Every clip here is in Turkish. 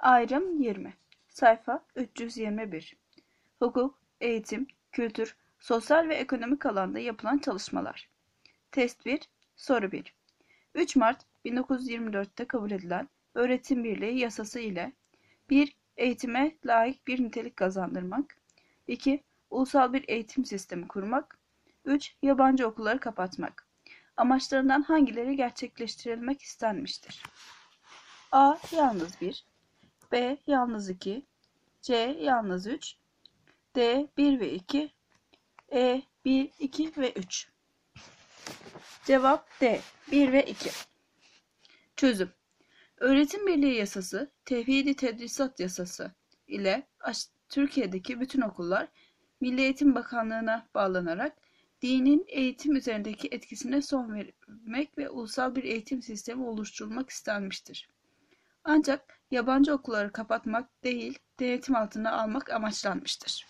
Ayrım 20. Sayfa 321. Hukuk, eğitim, kültür, sosyal ve ekonomik alanda yapılan çalışmalar. Test 1, soru 1. 3 Mart 1924'te kabul edilen Öğretim Birliği Yasası ile 1. Eğitime layık bir nitelik kazandırmak. 2. Ulusal bir eğitim sistemi kurmak. 3. Yabancı okulları kapatmak. Amaçlarından hangileri gerçekleştirilmek istenmiştir? A. Yalnız 1. B. Yalnız 2. C. Yalnız 3. D. 1 ve 2. E. 1, 2 ve 3. Cevap D. 1 ve 2. Çözüm. Öğretim Birliği Yasası, Tevhidi Tedrisat Yasası ile Türkiye'deki bütün okullar Milli Eğitim Bakanlığı'na bağlanarak dinin eğitim üzerindeki etkisine son vermek ve ulusal bir eğitim sistemi oluşturulmak istenmiştir. Ancak yabancı okulları kapatmak değil, denetim altına almak amaçlanmıştır.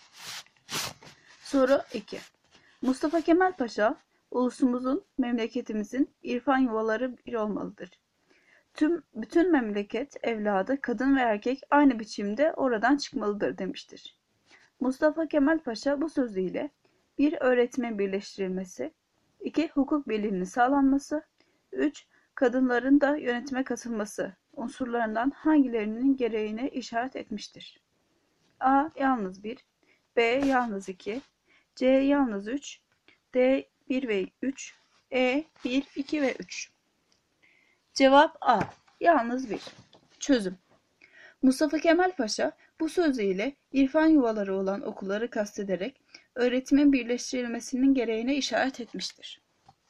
Soru 2. Mustafa Kemal Paşa, ulusumuzun, memleketimizin irfan yuvaları bir olmalıdır. Bütün memleket evladı, kadın ve erkek aynı biçimde oradan çıkmalıdır demiştir. Mustafa Kemal Paşa bu sözüyle 1. Öğretimin birleştirilmesi, 2. Hukuk birliğinin sağlanması, 3. Kadınların da yönetime katılması unsurlarından hangilerinin gereğine işaret etmiştir? A. Yalnız 1. B. Yalnız 2. C. Yalnız 3. D. 1 ve 3. E. 1, 2 ve 3. Cevap A. Yalnız 1. Çözüm. Mustafa Kemal Paşa bu sözüyle irfan yuvaları olan okulları kastederek öğretimin birleştirilmesinin gereğine işaret etmiştir.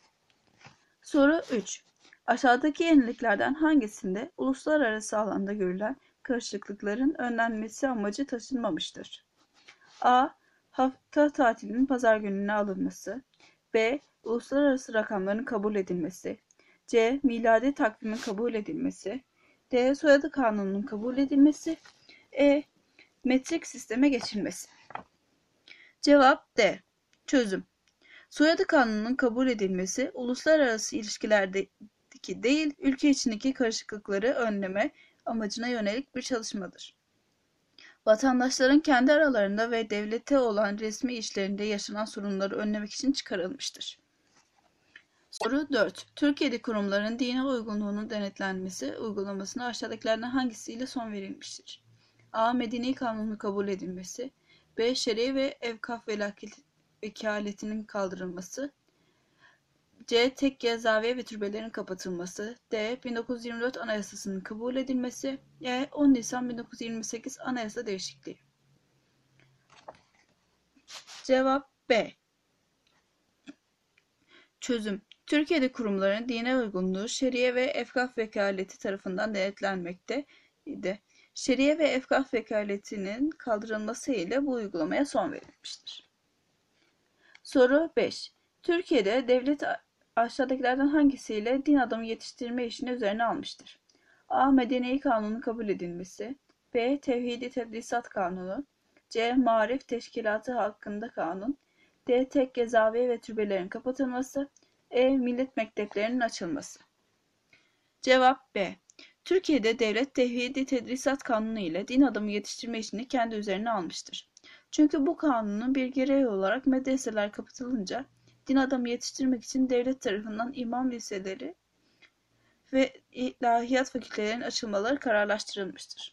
Soru 3. Aşağıdaki yeniliklerden hangisinde uluslararası alanda görülen karışıklıkların önlenmesi amacı taşınmamıştır? A. Hafta tatilinin pazar gününe alınması. B. Uluslararası rakamların kabul edilmesi. C. Miladi takvimin kabul edilmesi. D. Soyadı kanununun kabul edilmesi. E. Metrik sisteme geçilmesi. Cevap D. Çözüm. Soyadı kanununun kabul edilmesi uluslararası ilişkilerdeki değil, ülke içindeki karışıklıkları önleme amacına yönelik bir çalışmadır. Vatandaşların kendi aralarında ve devlete olan resmi işlerinde yaşanan sorunları önlemek için çıkarılmıştır. Soru 4. Türkiye'de kurumların dine uygunluğunun denetlenmesi uygulamasına aşağıdakilerden hangisiyle son verilmiştir? A. Medeni kanunun kabul edilmesi. B. Şer'i ve evkaf vekaletinin kaldırılması. C. Tekke, zaviye ve türbelerin kapatılması. D. 1924 Anayasası'nın kabul edilmesi. E. 10 Nisan 1928 Anayasa değişikliği. Cevap B. Çözüm. Türkiye'de kurumların dine uygunluğu Şeriye ve Evkaf Vekaleti tarafından denetlenmekte idi. Şeriye ve Evkaf Vekaletinin kaldırılması ile bu uygulamaya son verilmiştir. Soru 5. Türkiye'de devlet aşağıdakilerden hangisiyle din adamı yetiştirme işini üzerine almıştır? A. Medeni kanunun kabul edilmesi. B. Tevhidi Tedrisat Kanunu. C. Maarif Teşkilatı hakkında kanun. D. Tekke, zaviye ve türbelerin kapatılması. E. Millet mekteplerinin açılması. Cevap B. Türkiye'de devlet Tevhidi Tedrisat Kanunu ile din adamı yetiştirme işini kendi üzerine almıştır. Çünkü bu kanunun bir gereği olarak medreseler kapatılınca din adamı yetiştirmek için devlet tarafından imam liseleri ve ilahiyat fakültelerinin açılmaları kararlaştırılmıştır.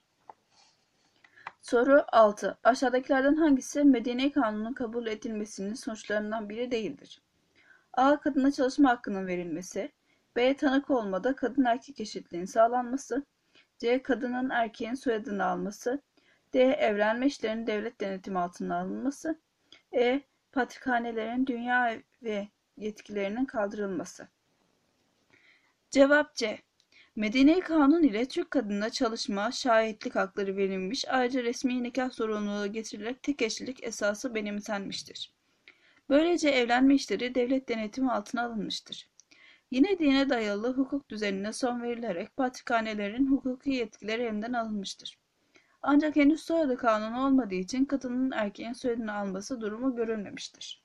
Soru 6. Aşağıdakilerden hangisi Medeni Kanunun kabul edilmesinin sonuçlarından biri değildir? A. Kadına çalışma hakkının verilmesi. B. Tanık olmada kadın erkek eşitliğinin sağlanması. C. Kadının erkeğin soyadını alması. D. Evlenme işlerinin devlet denetimi altına alınması. E. Patrikhanelerin dünya ve yetkilerinin kaldırılması. Cevap C. Medeni Kanun ile Türk kadınına çalışma, şahitlik hakları verilmiş, ayrıca resmi nikah zorunluluğu getirilerek tek eşlilik esası benimsenmiştir. Böylece evlenme işleri devlet denetimi altına alınmıştır. Yine dine dayalı hukuk düzenine son verilerek patrikhanelerin hukuki yetkileri elinden alınmıştır. Ancak henüz soyadı kanunu olmadığı için kadının erkeğin soyadını alması durumu görülmemiştir.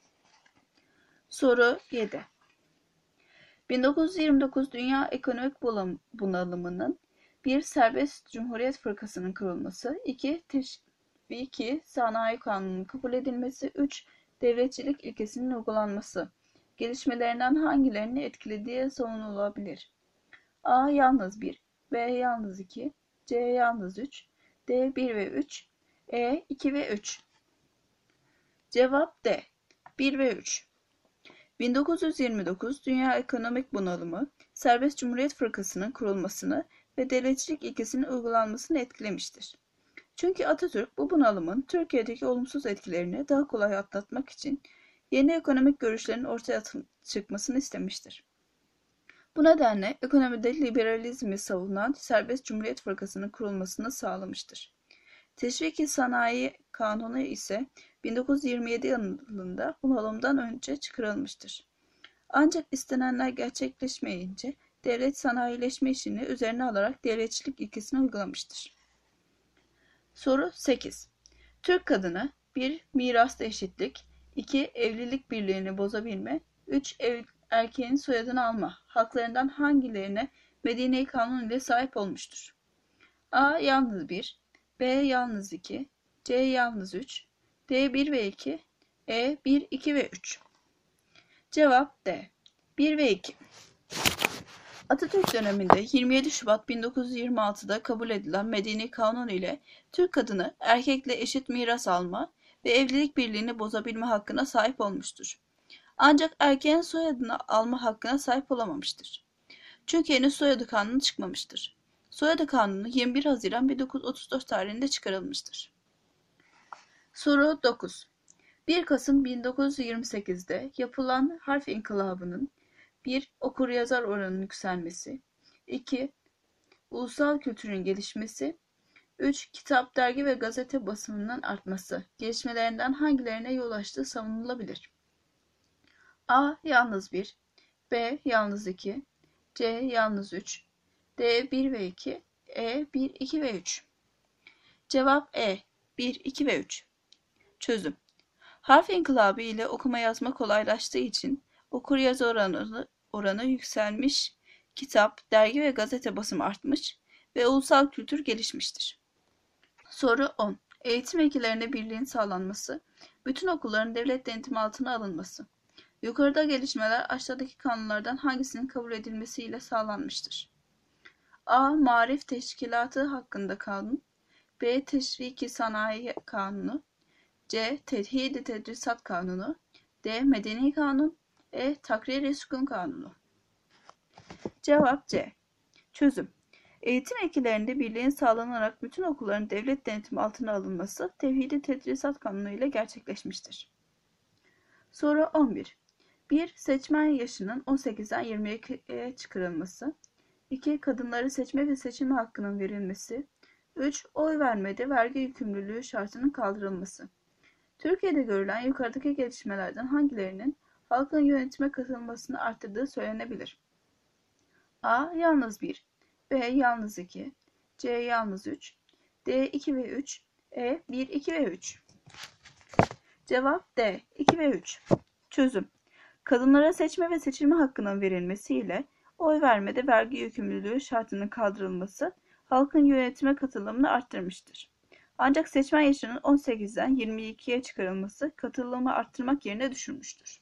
Soru 7. 1929 Dünya Ekonomik Bunalımı'nın 1. Serbest Cumhuriyet Fırkası'nın kurulması. 2. Teşviki Sanayi Kanunu'nun kabul edilmesi. 3. Devletçilik ilkesinin uygulanması. Gelişmelerinden hangilerini etkilediği savunulabilir? A. Yalnız 1, B. Yalnız 2, C. Yalnız 3, D. 1 ve 3, E. 2 ve 3. Cevap D. 1 ve 3. 1929 Dünya Ekonomik Bunalımı, Serbest Cumhuriyet Fırkası'nın kurulmasını ve devletçilik ilkesinin uygulanmasını etkilemiştir. Çünkü Atatürk bu bunalımın Türkiye'deki olumsuz etkilerini daha kolay atlatmak için yeni ekonomik görüşlerin ortaya çıkmasını istemiştir. Bu nedenle ekonomide liberalizmi savunan Serbest Cumhuriyet Fırkası'nın kurulmasını sağlamıştır. Teşviki Sanayi Kanunu ise 1927 yılında bunalımdan önce çıkarılmıştır. Ancak istenenler gerçekleşmeyince devlet sanayileşme işini üzerine alarak devletçilik ilkesini uygulamıştır. Soru 8. Türk kadını 1. Mirasta eşitlik, 2. Evlilik birliğini bozabilme, 3. Erkeğin soyadını alma haklarından hangilerine Medeni Kanun ile sahip olmuştur? A. Yalnız 1, B. Yalnız 2, C. Yalnız 3, D. 1 ve 2, E. 1, 2 ve 3. Cevap D. 1 ve 2. Atatürk döneminde 27 Şubat 1926'da kabul edilen Medeni Kanun ile Türk kadını erkekle eşit miras alma ve evlilik birliğini bozabilme hakkına sahip olmuştur. Ancak erkeğin soyadını alma hakkına sahip olamamıştır. Çünkü henüz soyadı kanunu çıkmamıştır. Soyadı kanunu 21 Haziran 1934 tarihinde çıkarılmıştır. Soru 9. 1 Kasım 1928'de yapılan harf inkılabının 1. Okur-yazar oranının yükselmesi, 2. Ulusal kültürün gelişmesi, 3. Kitap, dergi ve gazete basımının artması gelişmelerinden hangilerine yol açtığı savunulabilir? A. Yalnız 1, B. Yalnız 2, C. Yalnız 3, D. 1 ve 2, E. 1, 2 ve 3. Cevap E. 1, 2 ve 3. Çözüm. Harf inkılabı ile okuma yazma kolaylaştığı için okur-yazar oranı yükselmiş, kitap, dergi ve gazete basımı artmış ve ulusal kültür gelişmiştir. Soru 10. Eğitim ilkelerinde birliğin sağlanması, bütün okulların devlet denetimi altına alınması. Yukarıda gelişmeler aşağıdaki kanunlardan hangisinin kabul edilmesiyle sağlanmıştır? A. Maarif Teşkilatı hakkında kanun, B. Teşviki Sanayi Kanunu, C. Tevhid-i Tedrisat Kanunu, D. Medeni Kanun, E. Takrir-i Sükun Kanunu. Cevap C. Çözüm. Eğitim ilkelerinde birliğin sağlanarak bütün okulların devlet denetimi altına alınması Tevhid-i Tedrisat Kanunu ile gerçekleşmiştir. Soru 11. 1. Seçmen yaşının 18'den 22'ye çıkarılması. 2. Kadınlara seçme ve seçilme hakkının verilmesi. 3. Oy vermede vergi yükümlülüğü şartının kaldırılması. Türkiye'de görülen yukarıdaki gelişmelerden hangilerinin halkın yönetime katılmasını arttırdığı söylenebilir? A. Yalnız 1, B. Yalnız 2, C. Yalnız 3, D. 2 ve 3, E. 1, 2 ve 3. Cevap D. 2 ve 3. Çözüm. Kadınlara seçme ve seçilme hakkının verilmesiyle oy vermede vergi yükümlülüğü şartının kaldırılması halkın yönetime katılımını arttırmıştır. Ancak seçmen yaşının 18'den 22'ye çıkarılması katılımı arttırmak yerine düşürmüştür.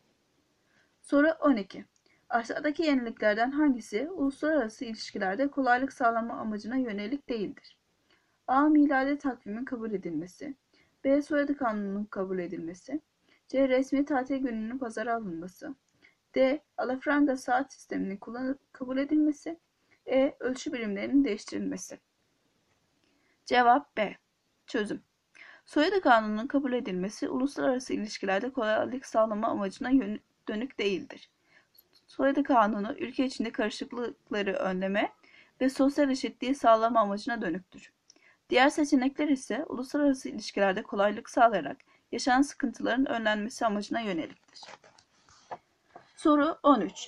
Soru 12. Aşağıdaki yeniliklerden hangisi uluslararası ilişkilerde kolaylık sağlama amacına yönelik değildir? A. Miladi takvimin kabul edilmesi, B. Soyadı kanununun kabul edilmesi, C. Resmi tatil gününün pazara alınması, D. Alafranga saat sisteminin kabul edilmesi, E. Ölçü birimlerinin değiştirilmesi. Cevap B. Çözüm. Soyadı kanununun kabul edilmesi uluslararası ilişkilerde kolaylık sağlama amacına dönük değildir. Soyadı kanunu ülke içinde karışıklıkları önleme ve sosyal eşitliği sağlama amacına dönüktür. Diğer seçenekler ise uluslararası ilişkilerde kolaylık sağlayarak yaşanan sıkıntıların önlenmesi amacına yöneliktir. Soru 13.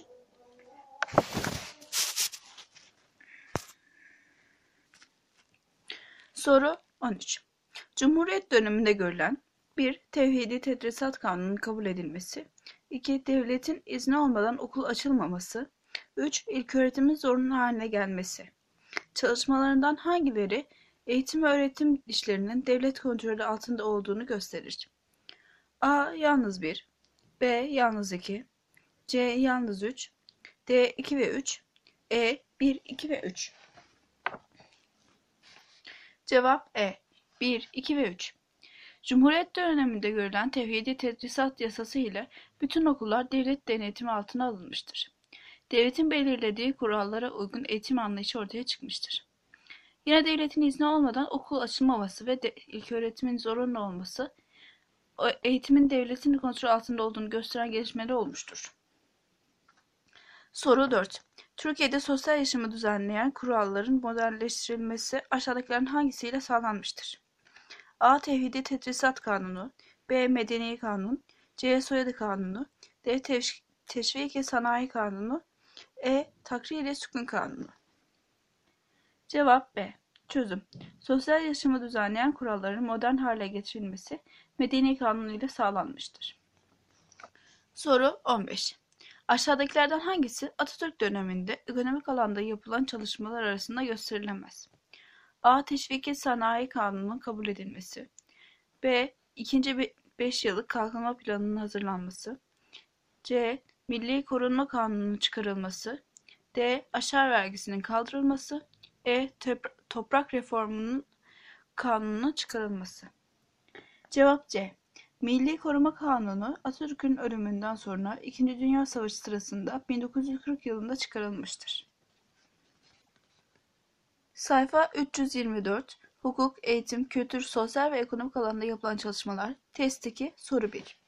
Soru 13. Cumhuriyet döneminde görülen 1. Tevhid-i Tedrisat Kanunu'nun kabul edilmesi, 2. Devletin izni olmadan okul açılmaması, 3. İlköğretimin zorunlu haline gelmesi. Çalışmalarından hangileri eğitim ve öğretim işlerinin devlet kontrolü altında olduğunu gösterir? A. Yalnız 1, B. Yalnız 2, C. Yalnız 3, D. 2 ve 3, E. 1, 2 ve 3. Cevap E. 1, 2 ve 3. Cumhuriyet döneminde görülen Tevhidi Tedrisat Yasası ile bütün okullar devlet denetimi altına alınmıştır. Devletin belirlediği kurallara uygun eğitim anlayışı ortaya çıkmıştır. Yine devletin izni olmadan okul açılmaması ve ilköğretimin zorunlu olması, eğitimin devletin kontrol altında olduğunu gösteren gelişmeler olmuştur. Soru 4. Türkiye'de sosyal yaşamı düzenleyen kuralların modernleştirilmesi aşağıdakilerin hangisiyle sağlanmıştır? A. Tevhidi Tedrisat Kanunu, B. Medeni Kanun, C. Soyadı Kanunu, D. Teşvik-i Sanayi Kanunu, E. Takrir-i Sükun Kanunu. Cevap B. Çözüm. Sosyal yaşamı düzenleyen kuralların modern hale getirilmesi Medeni Kanunu ile sağlanmıştır. Soru 15. Aşağıdakilerden hangisi Atatürk döneminde ekonomik alanda yapılan çalışmalar arasında gösterilemez? A. Teşvik-i Sanayi Kanunu'nun kabul edilmesi, B. İkinci 5 yıllık kalkınma planının hazırlanması, C. Milli Korunma Kanunu'nun çıkarılması, D. Aşar vergisinin kaldırılması, E. Toprak Reformunun kanununun çıkarılması. Cevap C. Milli Koruma Kanunu Atatürk'ün ölümünden sonra 2. Dünya Savaşı sırasında 1940 yılında çıkarılmıştır. Sayfa 324. Hukuk, eğitim, kültür, sosyal ve ekonomik alanda yapılan çalışmalar. Test 2, soru 1.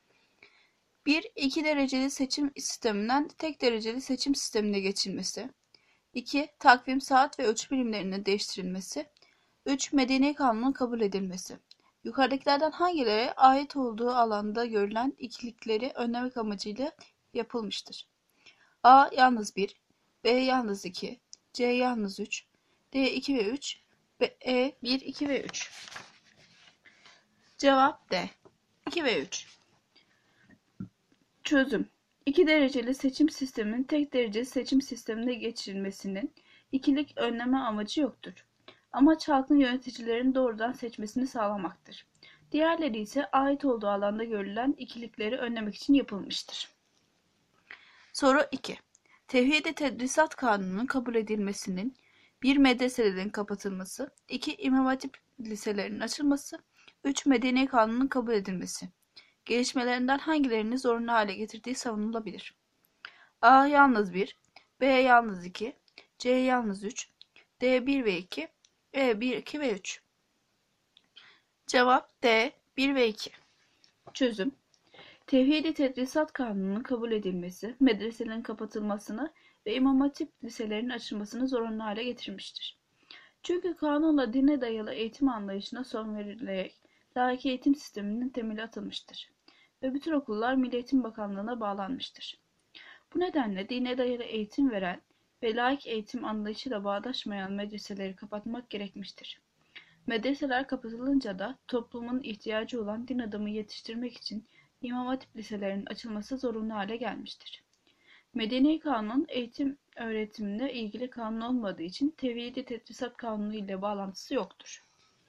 1-2 dereceli seçim sisteminden tek dereceli seçim sistemine geçilmesi. 2. Takvim, saat ve ölçü birimlerinin değiştirilmesi. 3. Medeni kanunun kabul edilmesi. Yukarıdakilerden hangileri ait olduğu alanda görülen ikilikleri önlemek amacıyla yapılmıştır? A. Yalnız 1, B. Yalnız 2, C. Yalnız 3, D. 2 ve 3, E. 1, 2 ve 3. Cevap D. 2 ve 3. Çözüm. 2 dereceli seçim sisteminin tek dereceli seçim sistemine geçirilmesinin ikilik önleme amacı yoktur. Amaç halkın yöneticilerin doğrudan seçmesini sağlamaktır. Diğerleri ise ait olduğu alanda görülen ikilikleri önlemek için yapılmıştır. Soru 2. Tevhid-i Tedrisat Kanunu'nun kabul edilmesinin 1. Medreselerin kapatılması, 2. İmam Hatip liselerinin açılması, 3. Medeni Kanunun kabul edilmesi. Gelişmelerinden hangilerini zorunlu hale getirdiği savunulabilir? A. Yalnız 1, B. Yalnız 2, C. Yalnız 3, D. 1 ve 2, E. 1, 2 ve 3. Cevap D. 1 ve 2. Çözüm. Tevhid-i Tedrisat Kanunu'nun kabul edilmesi, medreselerin kapatılmasını ve İmam Hatip liselerinin açılmasını zorunlu hale getirmiştir. Çünkü kanunla dine dayalı eğitim anlayışına son verilerek laik eğitim sisteminin temeli atılmıştır ve bütün okullar Milli Eğitim Bakanlığı'na bağlanmıştır. Bu nedenle dine dayalı eğitim veren ve laik eğitim anlayışıyla bağdaşmayan medreseleri kapatmak gerekmiştir. Medreseler kapatılınca da toplumun ihtiyacı olan din adamı yetiştirmek için İmam Hatip liselerinin açılması zorunlu hale gelmiştir. Medeni Kanun eğitim öğretimine ilgili kanun olmadığı için Tevhid-i Tedrisat Kanunu ile bağlantısı yoktur.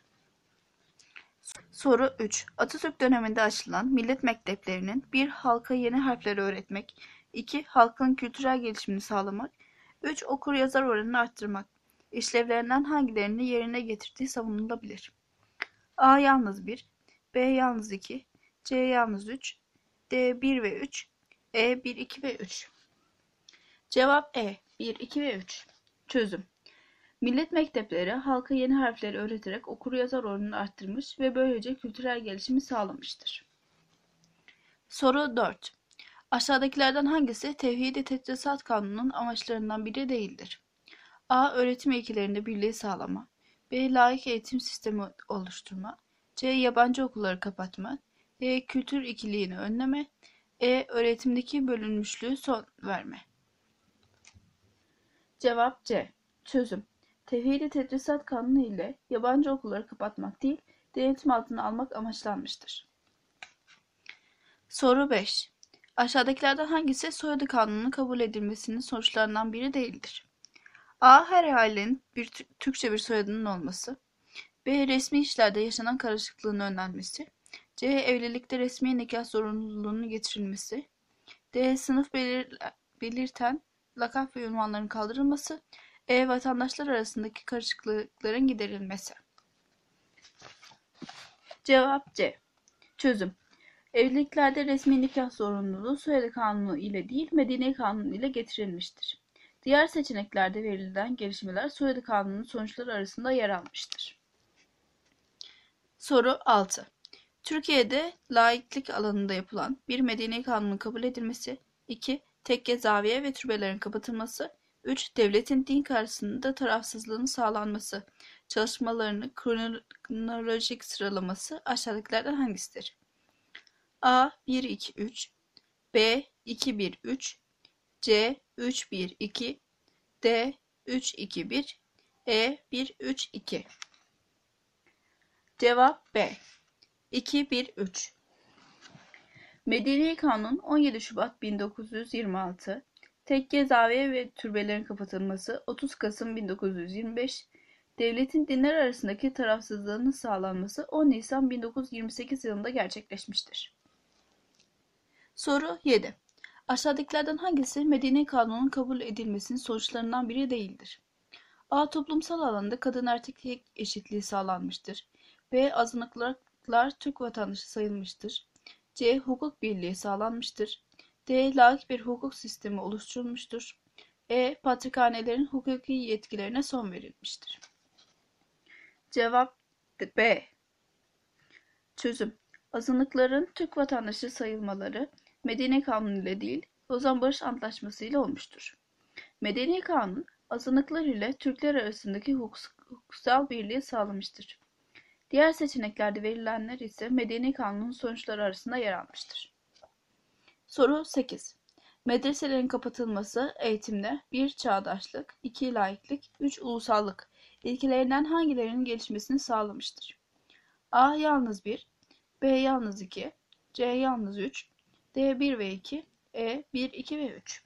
Soru 3. Atatürk döneminde açılan millet mekteplerinin 1. Halka yeni harfleri öğretmek, 2. Halkın kültürel gelişimini sağlamak, 3. Okur yazar oranını arttırmak. İşlevlerinden hangilerini yerine getirdiği savunulabilir? A. Yalnız 1, B. Yalnız 2, C. Yalnız 3, D. 1 ve 3, E. 1, 2 ve 3. Cevap E. 1, 2 ve 3. Çözüm. Millet mektepleri halka yeni harfleri öğreterek okur-yazar oranını arttırmış ve böylece kültürel gelişimi sağlamıştır. Soru 4. Aşağıdakilerden hangisi Tevhid-i Tedrisat Kanunu'nun amaçlarından biri değildir? A. Öğretim ilkelerinde birliği sağlama, B. Laik eğitim sistemi oluşturma, C. Yabancı okulları kapatma, D. Kültür ikiliğini önleme, E. Öğretimdeki bölünmüşlüğü son verme. Cevap C. Çözüm. Tevhid-i Tedrisat Kanunu ile yabancı okulları kapatmak değil, denetim altına almak amaçlanmıştır. Soru 5. Aşağıdakilerden hangisi soyadı kanununun kabul edilmesinin sonuçlarından biri değildir? A. Her ailenin Türkçe bir soyadının olması. B. Resmi işlerde yaşanan karışıklığın önlenmesi. C. Evlilikte resmi nikah zorunluluğunun getirilmesi. D. Sınıf belirten lakap ve unvanların kaldırılması. E. Vatandaşlar arasındaki karışıklıkların giderilmesi. Cevap C. Çözüm. Evliliklerde resmi nikah zorunluluğu soyadı kanunu ile değil, medeni kanun ile getirilmiştir. Diğer seçeneklerde verilen gelişmeler soyadı kanunun sonuçları arasında yer almıştır. Soru 6. Türkiye'de laiklik alanında yapılan bir medeni kanunun kabul edilmesi. 2. Tekke, zaviye ve türbelerin kapatılması. 3. Devletin din karşısında tarafsızlığının sağlanması. Çalışmalarının kronolojik sıralaması aşağıdakilerden hangisidir? A. 1-2-3 B. 2-1-3 C. 3-1-2 D. 3-2-1 E. 1-3-2. Cevap B. 2-1-3. Medeni Kanun 17 Şubat 1926, Tekke, zaviye ve türbelerin kapatılması 30 Kasım 1925, devletin dinler arasındaki tarafsızlığının sağlanması 10 Nisan 1928 yılında gerçekleşmiştir. Soru 7. Aşağıdakilerden hangisi Medeni Kanun'un kabul edilmesinin sonuçlarından biri değildir? A. Toplumsal alanda kadın erkek eşitliği sağlanmıştır. B. Azınlıklar Türk vatandaşı sayılmıştır. C. Hukuk birliği sağlanmıştır. D. Laik bir hukuk sistemi oluşturulmuştur. E. Patrikhanelerin hukuki yetkilerine son verilmiştir. Cevap B. Çözüm. Azınlıkların Türk vatandaşı sayılmaları Medeni Kanun ile değil, Lozan Barış Antlaşması ile olmuştur. Medeni Kanun, azınlıklar ile Türkler arasındaki hukuksal birliği sağlamıştır. Diğer seçeneklerde verilenler ise Medeni Kanun'un sonuçları arasında yer almıştır. Soru 8. Medreselerin kapatılması eğitimde 1. Çağdaşlık, 2. Laiklik, 3. Ulusallık ilkelerinden hangilerinin gelişmesini sağlamıştır? A. Yalnız 1 B. Yalnız 2 C. Yalnız 3 D. 1 ve 2 E. 1, 2 ve 3.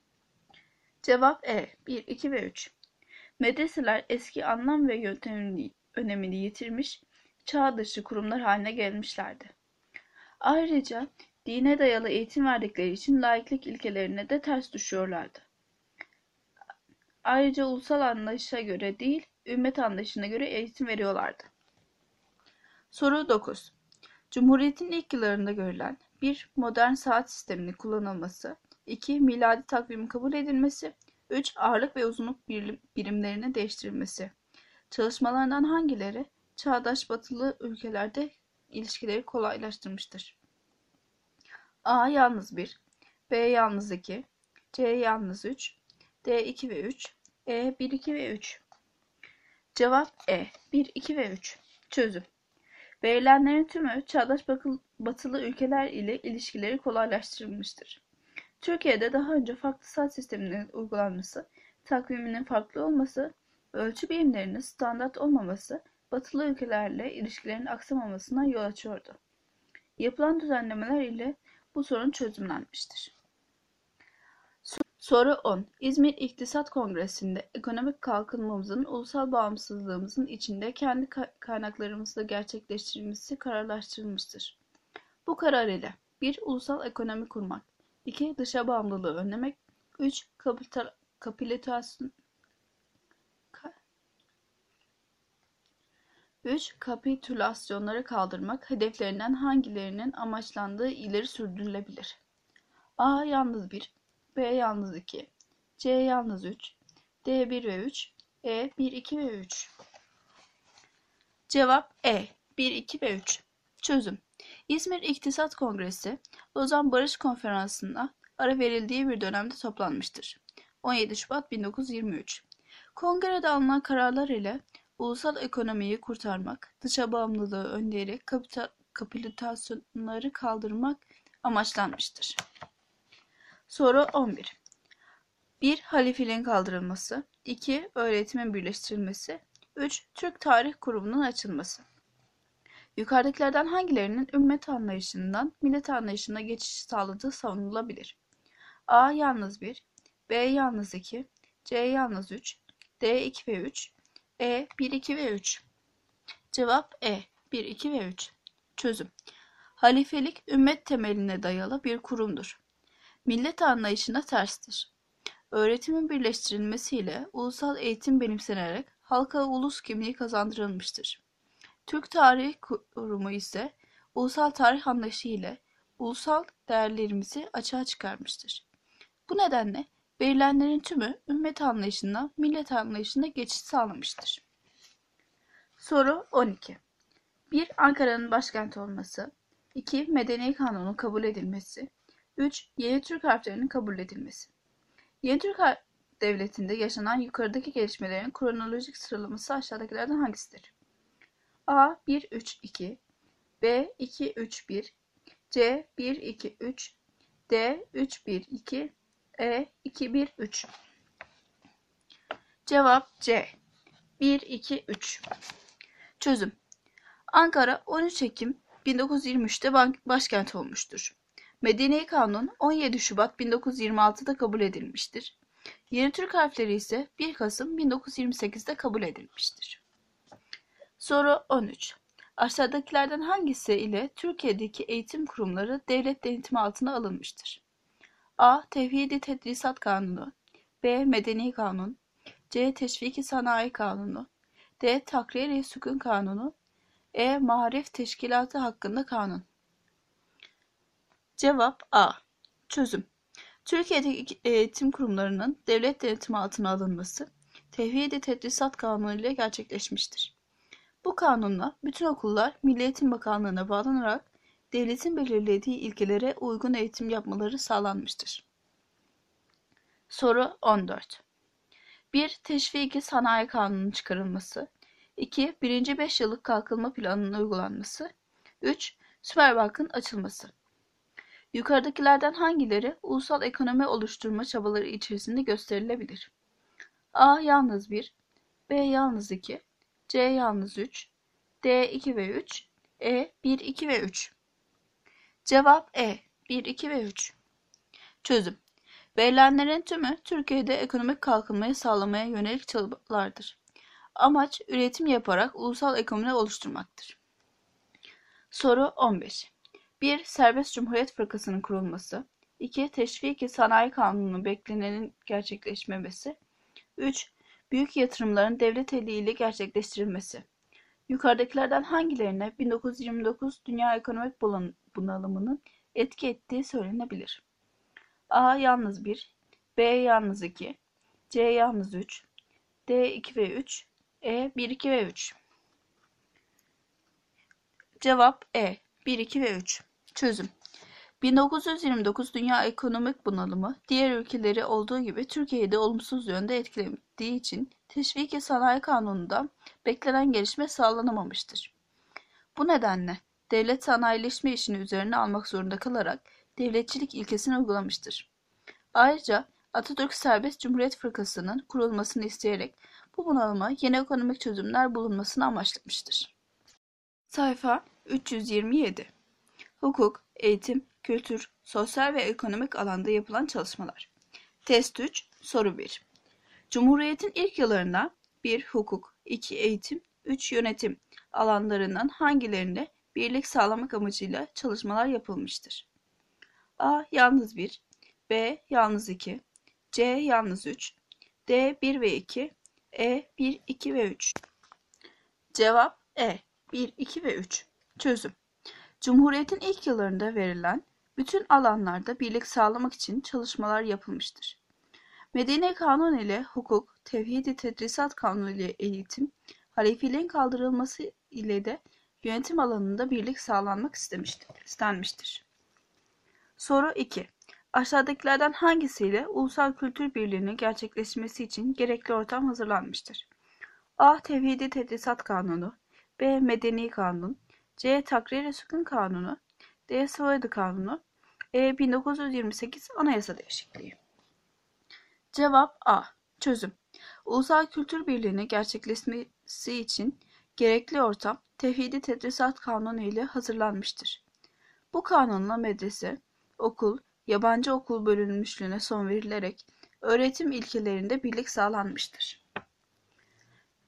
Cevap E. 1, 2 ve 3. Medreseler eski anlam ve önemini yitirmiş, çağ dışı kurumlar haline gelmişlerdi. Ayrıca dine dayalı eğitim verdikleri için laiklik ilkelerine de ters düşüyorlardı. Ayrıca ulusal anlayışa göre değil, ümmet anlayışına göre eğitim veriyorlardı. Soru 9. Cumhuriyetin ilk yıllarında görülen 1. Modern saat sisteminin kullanılması, 2. Miladi takvimin kabul edilmesi, 3. Ağırlık ve uzunluk birimlerinin değiştirilmesi. Çalışmalarından hangileri çağdaş batılı ülkelerde ilişkileri kolaylaştırmıştır? A. Yalnız 1 B. Yalnız 2 C. Yalnız 3 D. 2 ve 3 E. 1, 2 ve 3. Cevap E. 1, 2 ve 3. Çözüm. Verilenlerin tümü çağdaş batılı ülkeler ile ilişkileri kolaylaştırmıştır. Türkiye'de daha önce farklı saat sisteminin uygulanması, takviminin farklı olması, ölçü birimlerinin standart olmaması, batılı ülkelerle ilişkilerin aksamamasına yol açıyordu. Yapılan düzenlemeler ile bu sorun çözümlenmiştir. Soru 10. İzmir İktisat Kongresi'nde ekonomik kalkınmamızın ulusal bağımsızlığımızın içinde kendi kaynaklarımızla gerçekleştirilmesi kararlaştırılmıştır. Bu karar ile 1. Ulusal ekonomi kurmak, 2. Dışa bağımlılığı önlemek, 3. Kapitülasyonları kaldırmak hedeflerinden hangilerinin amaçlandığı ileri sürdürülebilir? A. Yalnız 1 B. Yalnız 2 C. Yalnız 3 D. 1 ve 3 E. 1, 2 ve 3. Cevap E. 1, 2 ve 3. Çözüm. İzmir İktisat Kongresi, Lozan Barış Konferansı'na ara verildiği bir dönemde toplanmıştır. 17 Şubat 1923. Kongrede alınan kararlar ile ulusal ekonomiyi kurtarmak, dışa bağımlılığı önleyerek kapitülasyonları kaldırmak amaçlanmıştır. Soru 11. 1. Halifeliğin kaldırılması, 2. Öğretimin birleştirilmesi, 3. Türk Tarih Kurumu'nun açılması. Yukarıdakilerden hangilerinin ümmet anlayışından millet anlayışına geçiş sağladığı savunulabilir? A. Yalnız 1 B. Yalnız 2 C. Yalnız 3 D 2 ve 3, E 1, 2 ve 3. Cevap E 1, 2 ve 3. Çözüm. Halifelik ümmet temeline dayalı bir kurumdur. Millet anlayışına terstir. Öğretimin birleştirilmesiyle ulusal eğitim benimsenerek halka ulus kimliği kazandırılmıştır. Türk Tarih Kurumu ise ulusal tarih anlayışı ile ulusal değerlerimizi açığa çıkarmıştır. Bu nedenle verilenlerin tümü ümmet anlayışından millet anlayışına geçiş sağlamıştır. Soru 12. 1. Ankara'nın başkent olması. 2. Medeni Kanun'un kabul edilmesi. 3. Yeni Türk harflerinin kabul edilmesi. Yeni Türk Devleti'nde yaşanan yukarıdaki gelişmelerin kronolojik sıralaması aşağıdakilerden hangisidir? A 1-3-2, B 2-3-1, C 1-2-3, D 3-1-2, E 2-1-3. Cevap C 1-2-3. Çözüm. Ankara 13 Ekim 1923'te başkent olmuştur. Medeni Kanun 17 Şubat 1926'da kabul edilmiştir. Yeni Türk harfleri ise 1 Kasım 1928'de kabul edilmiştir. Soru 13. Aşağıdakilerden hangisi ile Türkiye'deki eğitim kurumları devlet denetimi altına alınmıştır? A. Tevhid-i Tedrisat Kanunu, B. Medeni Kanun, C. Teşvik-i Sanayi Kanunu, D. Takrir-i Sükun Kanunu, E. Maarif Teşkilatı hakkında kanun. Cevap A. Çözüm. Türkiye'deki eğitim kurumlarının devlet denetimi altına alınması Tevhid-i Tedrisat Kanunu ile gerçekleşmiştir. Bu kanunla bütün okullar Milli Eğitim Bakanlığı'na bağlanarak devletin belirlediği ilkelere uygun eğitim yapmaları sağlanmıştır. Soru 14. 1. Teşvik-i Sanayi Kanunu'nun çıkarılması. 2. 1. 5 yıllık kalkınma planının uygulanması. 3. Süperbank'ın açılması. Yukarıdakilerden hangileri ulusal ekonomi oluşturma çabaları içerisinde gösterilebilir? A. Yalnız 1, B. Yalnız 2, C. Yalnız 3, D. 2 ve 3, E. 1, 2 ve 3. Cevap E. 1, 2 ve 3. Çözüm. Verilenlerin tümü Türkiye'de ekonomik kalkınmayı sağlamaya yönelik çabalardır. Amaç üretim yaparak ulusal ekonomi oluşturmaktır. Soru 15. 1. Serbest Cumhuriyet Fırkası'nın kurulması. 2. Teşvik-i Sanayi Kanunu'nun beklenenin gerçekleşmemesi. 3. Büyük yatırımların devlet eliyle gerçekleştirilmesi. Yukarıdakilerden hangilerine 1929 dünya ekonomik bunalımının etki ettiği söylenebilir? A. Yalnız 1, B. Yalnız 2, C. Yalnız 3, D. 2 ve 3, E. 1, 2 ve 3. Cevap E. 1, 2 ve 3. Çözüm. 1929 dünya ekonomik bunalımı diğer ülkeleri olduğu gibi Türkiye'yi de olumsuz yönde etkilediği için Teşvik-i Sanayi Kanunu'nda beklenen gelişme sağlanamamıştır. Bu nedenle devlet sanayileşme işini üzerine almak zorunda kalarak devletçilik ilkesini uygulamıştır. Ayrıca Atatürk Serbest Cumhuriyet Fırkası'nın kurulmasını isteyerek bu bunalıma yeni ekonomik çözümler bulunmasını amaçlamıştır. Sayfa 327. Hukuk, eğitim, kültür, sosyal ve ekonomik alanda yapılan çalışmalar. Test 3, soru 1. Cumhuriyetin ilk yıllarında 1. Hukuk, 2. Eğitim, 3. Yönetim alanlarından hangilerinde birlik sağlamak amacıyla çalışmalar yapılmıştır? A. Yalnız 1, B. Yalnız 2, C. Yalnız 3, D. 1 ve 2, E. 1, 2 ve 3. Cevap E. 1, 2 ve 3. Çözüm. Cumhuriyetin ilk yıllarında verilen bütün alanlarda birlik sağlamak için çalışmalar yapılmıştır. Medeni Kanun ile hukuk, Tevhid-i Tedrisat Kanunu ile eğitim, halifeliğin kaldırılması ile de yönetim alanında birlik sağlanmak istenmiştir. Soru 2. Aşağıdakilerden hangisiyle ulusal kültür birliğinin gerçekleşmesi için gerekli ortam hazırlanmıştır? A. Tevhid-i Tedrisat Kanunu, B. Medeni Kanun, C. Takrir-i Sükun Kanunu, D. Sıvaydı Kanunu, E. 1928 Anayasa Değişikliği. Cevap A. Çözüm. Ulusal kültür birliğinin gerçekleşmesi için gerekli ortam Tevhid-i Tedrisat Kanunu ile hazırlanmıştır. Bu kanunla medrese, okul, yabancı okul bölünmüşlüğüne son verilerek öğretim ilkelerinde birlik sağlanmıştır.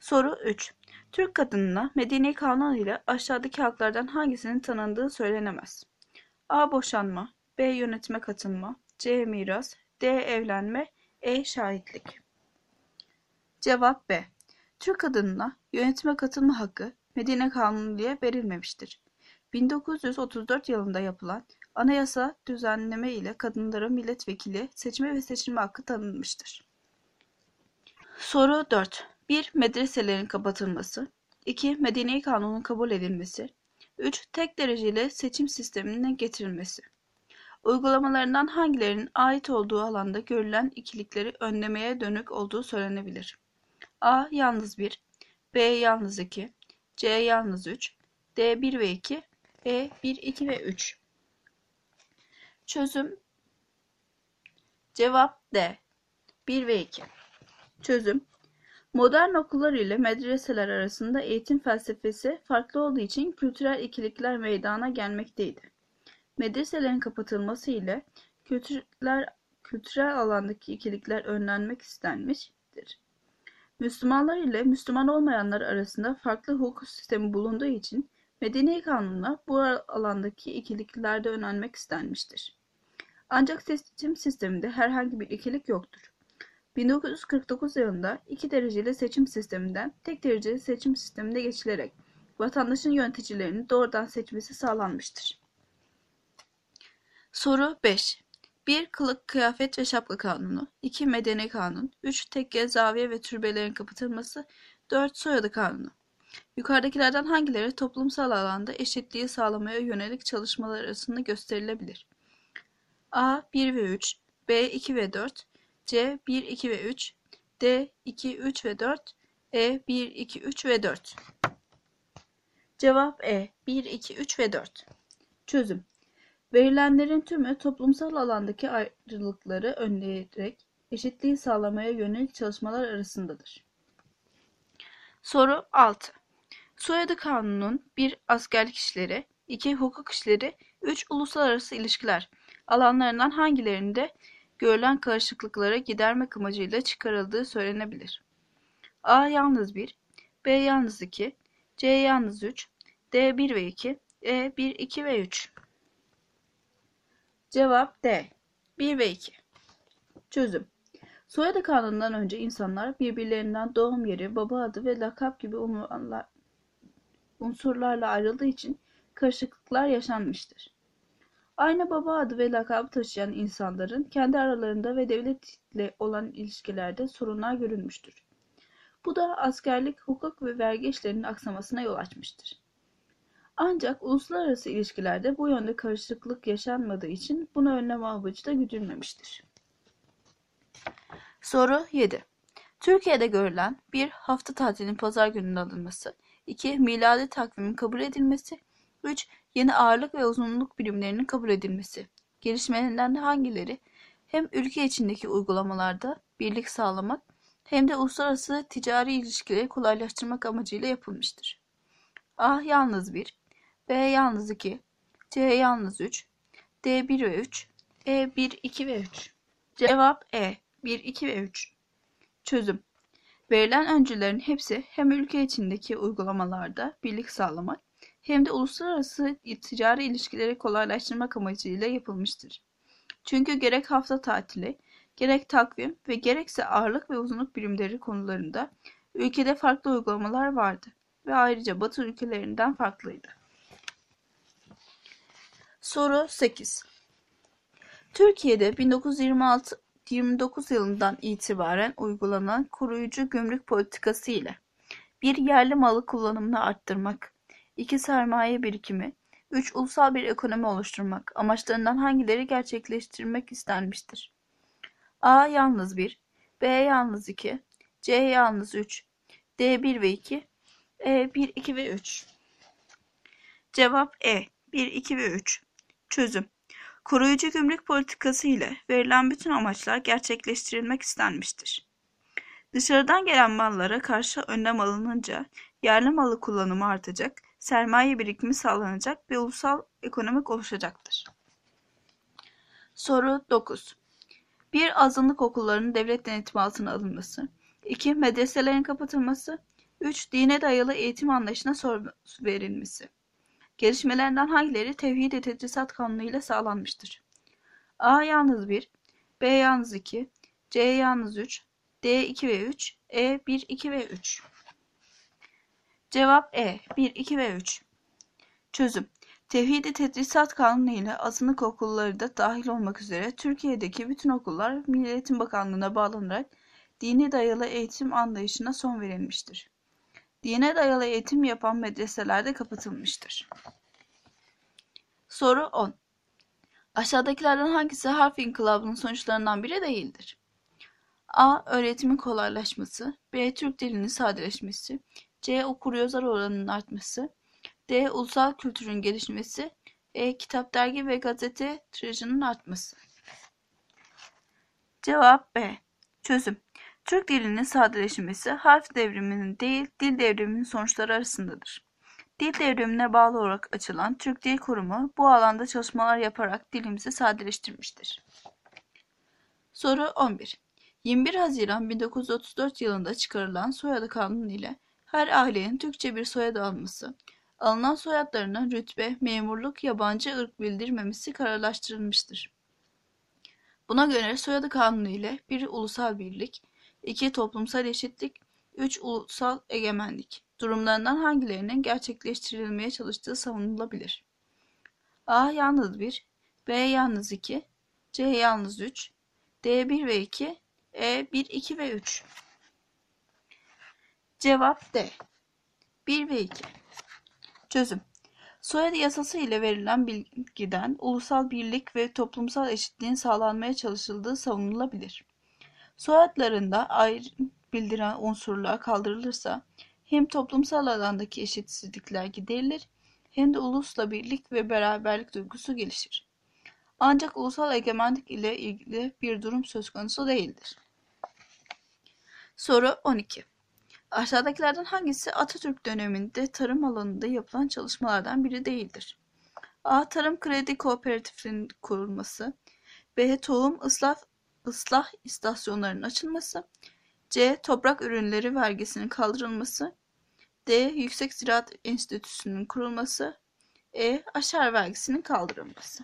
Soru 3. Türk kadınına Medeni Kanun ile aşağıdaki haklardan hangisinin tanındığı söylenemez? A. Boşanma, B. Yönetime katılma, C. Miras, D. Evlenme, E. Şahitlik. Cevap B. Türk kadınına yönetime katılma hakkı Medeni Kanunu ile verilmemiştir. 1934 yılında yapılan anayasa düzenleme ile kadınlara milletvekili seçme ve seçilme hakkı tanınmıştır. Soru 4. 1. Medreselerin kapatılması. 2. Medeni Kanunun kabul edilmesi. 3. Tek dereceli seçim sisteminin getirilmesi. Uygulamalarından hangilerinin ait olduğu alanda görülen ikilikleri önlemeye dönük olduğu söylenebilir? A. Yalnız 1, B. Yalnız 2, C. Yalnız 3, D. 1 ve 2, E. 1, 2 ve 3. Çözüm. Cevap D. 1 ve 2. Çözüm. Modern okullar ile medreseler arasında eğitim felsefesi farklı olduğu için kültürel ikilikler meydana gelmekteydi. Medreselerin kapatılması ile kültürel alandaki ikilikler önlenmek istenmiştir. Müslümanlar ile Müslüman olmayanlar arasında farklı hukuk sistemi bulunduğu için Medeni Kanun'la bu alandaki ikilikler de önlenmek istenmiştir. Ancak seçim sisteminde herhangi bir ikilik yoktur. 1949 yılında 2 dereceli seçim sisteminden tek dereceli seçim sistemine geçilerek vatandaşın yöneticilerini doğrudan seçmesi sağlanmıştır. Soru 5. 1. Kılık, kıyafet ve şapka kanunu. 2. Medeni kanun. 3. Tekke, zaviye ve türbelerin kapatılması. 4. Soyadı kanunu. Yukarıdakilerden hangileri toplumsal alanda eşitliği sağlamaya yönelik çalışmalar arasında gösterilebilir? A. 1 ve 3, B. 2 ve 4, C. 1, 2 ve 3, D. 2, 3 ve 4, E. 1, 2, 3 ve 4. Cevap E. 1, 2, 3 ve 4. Çözüm. Verilenlerin tümü toplumsal alandaki ayrılıkları önleyerek eşitliği sağlamaya yönelik çalışmalar arasındadır. Soru 6. Soyadı Kanunu'nun 1. Askerlik işleri, 2. Hukuk işleri, 3. Uluslararası ilişkiler alanlarından hangilerinde görülen karışıklıkları gidermek amacıyla çıkarıldığı söylenebilir? A. Yalnız 1, B. Yalnız 2, C. Yalnız 3, D. 1 ve 2, E. 1, 2 ve 3. Cevap D. 1 ve 2. Çözüm. Soyadı kanunundan önce insanlar birbirlerinden doğum yeri, baba adı ve lakap gibi unsurlarla ayrıldığı için karışıklıklar yaşanmıştır. Aynı baba adı ve lakabı taşıyan insanların kendi aralarında ve devletle olan ilişkilerde sorunlar görülmüştür. Bu da askerlik, hukuk ve vergi işlerinin aksamasına yol açmıştır. Ancak uluslararası ilişkilerde bu yönde karışıklık yaşanmadığı için bunu önleme amacı da güdülmemiştir. Soru 7. Türkiye'de görülen 1. Hafta tatilinin pazar gününün alınması, 2. Miladi takvimin kabul edilmesi, 3. Yeni ağırlık ve uzunluk birimlerinin kabul edilmesi. Gelişmelerinden hangileri hem ülke içindeki uygulamalarda birlik sağlamak hem de uluslararası ticari ilişkileri kolaylaştırmak amacıyla yapılmıştır? A. Yalnız 1, B. Yalnız 2, C. Yalnız 3, D. 1 ve 3, E. 1, 2 ve 3. Cevap E. 1, 2 ve 3. Çözüm. Verilen öncülerin hepsi hem ülke içindeki uygulamalarda birlik sağlamak hem de uluslararası ticari ilişkileri kolaylaştırmak amacıyla yapılmıştır. Çünkü gerek hafta tatili, gerek takvim ve gerekse ağırlık ve uzunluk birimleri konularında ülkede farklı uygulamalar vardı ve ayrıca Batı ülkelerinden farklıydı. Soru 8. Türkiye'de 1929 yılından itibaren uygulanan koruyucu gümrük politikası ile 1. Yerli malı kullanımını arttırmak, 2. Sermaye birikimi, 3. Ulusal bir ekonomi oluşturmak amaçlarından hangileri gerçekleştirmek istenmiştir? A. Yalnız 1, B. Yalnız 2, C. Yalnız 3, D. 1 ve 2, E. 1, 2 ve 3. Cevap E. 1, 2 ve 3. Çözüm. Koruyucu gümrük politikası ile verilen bütün amaçlar gerçekleştirilmek istenmiştir. Dışarıdan gelen mallara karşı önlem alınınca yerli malı kullanımı artacak, sermaye birikimi sağlanacak ve ulusal ekonomik oluşacaktır. Soru 9. 1. Azınlık okullarının devlet denetimi altına alınması, 2. Medreselerin kapatılması, 3. Dine dayalı eğitim anlayışına son verilmesi. Gelişmelerden hangileri Tevhid-i Tedrisat Kanunu ile sağlanmıştır? A yalnız 1, B yalnız 2, C yalnız 3, D 2 ve 3, E 1, 2 ve 3. Cevap E 1, 2 ve 3. Çözüm. Tevhid-i Tedrisat Kanunu ile azınlık okulları da dahil olmak üzere Türkiye'deki bütün okullar Milli Eğitim Bakanlığı'na bağlanarak dine dayalı eğitim anlayışına son verilmiştir. Dine dayalı eğitim yapan medreseler de kapatılmıştır. Soru 10. Aşağıdakilerden hangisi harf inkılabının sonuçlarından biri değildir? A. Öğretimin kolaylaşması, B. Türk dilinin sadeleşmesi, C. Okuryazar oranının artması, D. Ulusal kültürün gelişmesi, E. Kitap, dergi ve gazete tirajının artması. Cevap B. Çözüm. Türk dilinin sadeleşmesi harf devriminin değil, dil devriminin sonuçları arasındadır. Dil devrimine bağlı olarak açılan Türk Dil Kurumu bu alanda çalışmalar yaparak dilimizi sadeleştirmiştir. Soru 11. 21 Haziran 1934 yılında çıkarılan soyadı kanunu ile her ailenin Türkçe bir soyad alması, alınan soyadlarına rütbe, memurluk, yabancı ırk bildirmemesi kararlaştırılmıştır. Buna göre soyadı kanunu ile 1. Ulusal birlik, 2. Toplumsal eşitlik, 3. Ulusal egemenlik durumlarından hangilerinin gerçekleştirilmeye çalıştığı savunulabilir? A. Yalnız 1, B. Yalnız 2, C. Yalnız 3, D. 1 ve 2, E. 1, 2 ve 3. Cevap D. 1 ve 2. Çözüm. Soyadı yasası ile verilen bilgiden ulusal birlik ve toplumsal eşitliğin sağlanmaya çalışıldığı savunulabilir. Soyadlarında ayrı bildiren unsurlar kaldırılırsa hem toplumsal alandaki eşitsizlikler giderilir hem de ulusla birlik ve beraberlik duygusu gelişir. Ancak ulusal egemenlik ile ilgili bir durum söz konusu değildir. Soru 12. Aşağıdakilerden hangisi Atatürk döneminde tarım alanında yapılan çalışmalardan biri değildir? A. Tarım kredi kooperatiflerinin kurulması, B. Tohum ıslah istasyonlarının açılması, C. Toprak ürünleri vergisinin kaldırılması, D. Yüksek Ziraat Enstitüsü'nün kurulması, E. Aşar vergisinin kaldırılması.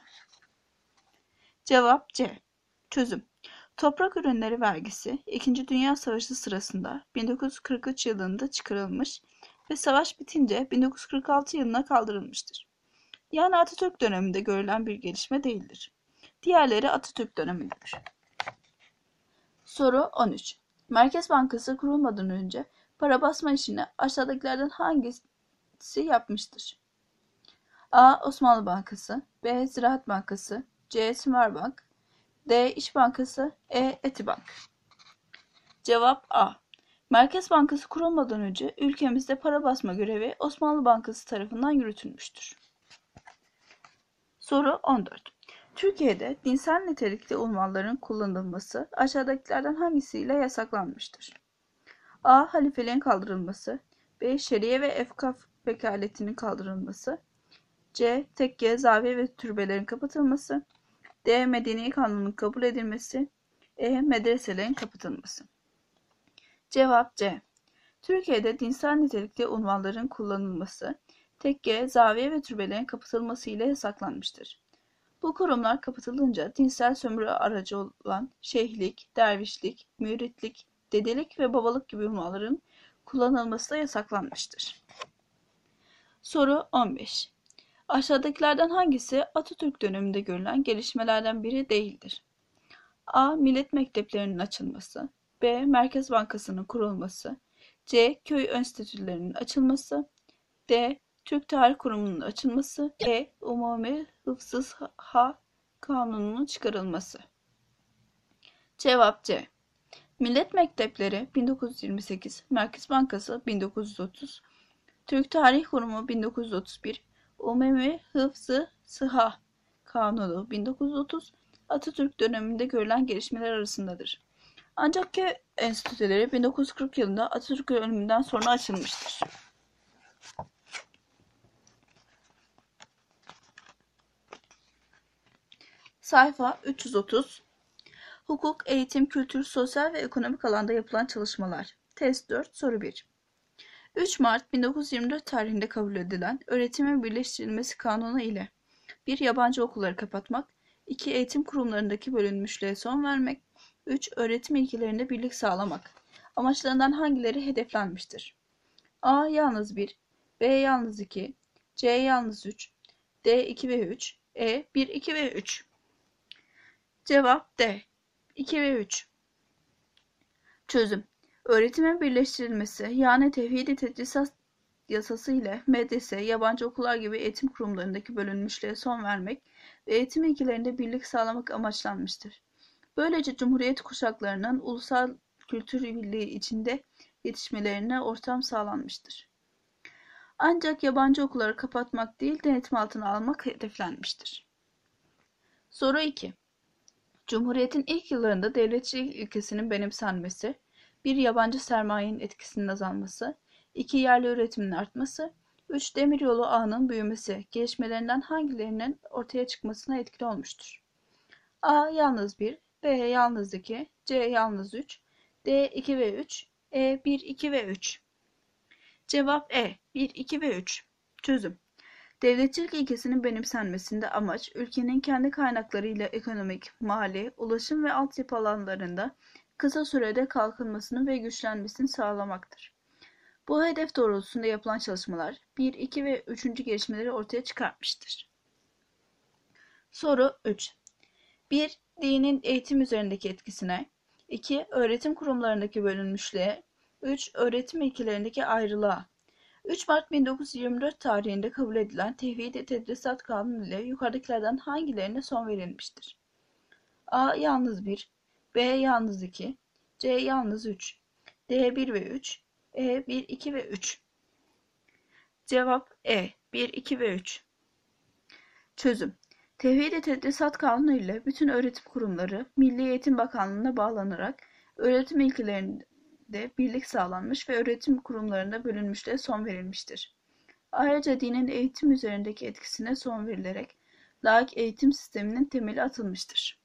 Cevap C. Çözüm. Toprak ürünleri vergisi 2. Dünya Savaşı sırasında 1943 yılında çıkarılmış ve savaş bitince 1946 yılına kaldırılmıştır. Yani Atatürk döneminde görülen bir gelişme değildir. Diğerleri Atatürk dönemindedir. Soru 13. Merkez Bankası kurulmadan önce para basma işini aşağıdakilerden hangisi yapmıştır? A. Osmanlı Bankası, B. Ziraat Bankası, C. Sümerbank, D. İş Bankası, E. Etibank. Cevap A. Merkez Bankası kurulmadan önce ülkemizde para basma görevi Osmanlı Bankası tarafından yürütülmüştür. Soru 14. Türkiye'de dinsel nitelikli unvanların kullanılması aşağıdakilerden hangisiyle yasaklanmıştır? A. Halifeliğin kaldırılması, B. Şeriye ve efkaf vekaletinin kaldırılması, C. Tekke, zaviye ve türbelerin kapatılması, D. Medeni kanunun kabul edilmesi, E. Medreselerin kapatılması. Cevap C. Türkiye'de dinsel nitelikli unvanların kullanılması, tekke, zaviye ve türbelerin kapatılması ile yasaklanmıştır. Bu kurumlar kapatılınca dinsel sömürü aracı olan şeyhlik, dervişlik, müritlik, dedelik ve babalık gibi unvanların kullanılması da yasaklanmıştır. Soru 15. Aşağıdakilerden hangisi Atatürk döneminde görülen gelişmelerden biri değildir? A. Millet mekteplerinin açılması, B. Merkez Bankası'nın kurulması, C. Köy enstitülerinin açılması, D. Türk Tarih Kurumu'nun açılması, E. Umumi Hıfzı Ha Kanunu'nun çıkarılması. Cevap C. Millet Mektepleri 1928, Merkez Bankası 1930, Türk Tarih Kurumu 1931, Umumi Hıfzı Sıha Kanunu 1930, Atatürk döneminde görülen gelişmeler arasındadır. Ancak köy enstitüleri 1940 yılında Atatürk ölümünden sonra açılmıştır. Sayfa 330. Hukuk, eğitim, kültür, sosyal ve ekonomik alanda yapılan çalışmalar. Test 4, soru 1. 3 Mart 1924 tarihinde kabul edilen Öğretimin Birleştirilmesi Kanunu ile 1. Yabancı okulları kapatmak, 2. Eğitim kurumlarındaki bölünmüşlüğe son vermek, 3. Öğretim ilkelerinde birlik sağlamak. Amaçlarından hangileri hedeflenmiştir? A. Yalnız 1, B. Yalnız 2, C. Yalnız 3, D. 2 ve 3, E. 1, 2 ve 3. Cevap D. 2 ve 3. Çözüm. Öğretimin birleştirilmesi yani tevhid-i tedrisat yasası ile medrese, yabancı okullar gibi eğitim kurumlarındaki bölünmüşlüğe son vermek ve eğitim ilkelerinde birlik sağlamak amaçlanmıştır. Böylece Cumhuriyet kuşaklarının ulusal kültür birliği içinde yetişmelerine ortam sağlanmıştır. Ancak yabancı okulları kapatmak değil, denetim altına almak hedeflenmiştir. Soru 2. Cumhuriyetin ilk yıllarında devletçilik ilkesinin benimsenmesi, 1. Yabancı sermayenin etkisinin azalması, 2. Yerli üretimin artması, 3. Demiryolu ağının büyümesi, gelişmelerinden hangilerinin ortaya çıkmasına etkili olmuştur? A. Yalnız 1, B. Yalnız 2, C. Yalnız 3, D. 2 ve 3, E. 1, 2 ve 3. Cevap E. 1, 2 ve 3. Çözüm. Devletçilik ilkesinin benimsenmesinde amaç, ülkenin kendi kaynaklarıyla ekonomik, mali, ulaşım ve altyapı alanlarında kısa sürede kalkınmasını ve güçlenmesini sağlamaktır. Bu hedef doğrultusunda yapılan çalışmalar 1, 2 ve 3. gelişmeleri ortaya çıkartmıştır. Soru 3. 1. Dinin eğitim üzerindeki etkisine, 2. Öğretim kurumlarındaki bölünmüşlüğe, 3. Öğretim ilkelerindeki ayrılığa. 3 Mart 1924 tarihinde kabul edilen Tevhid-i Tedrisat Kanunu ile yukarıdakilerden hangilerine son verilmiştir? A. Yalnız 1, B. Yalnız 2, C. Yalnız 3, D. 1 ve 3, E. 1, 2 ve 3. Cevap E. 1, 2 ve 3. Çözüm. Tevhid-i Tedrisat Kanunu ile bütün öğretim kurumları Milli Eğitim Bakanlığı'na bağlanarak öğretim ilkelerinde birlik sağlanmış ve öğretim kurumlarında bölünmüşlüğe son verilmiştir. Ayrıca dinin eğitim üzerindeki etkisine son verilerek laik eğitim sisteminin temeli atılmıştır.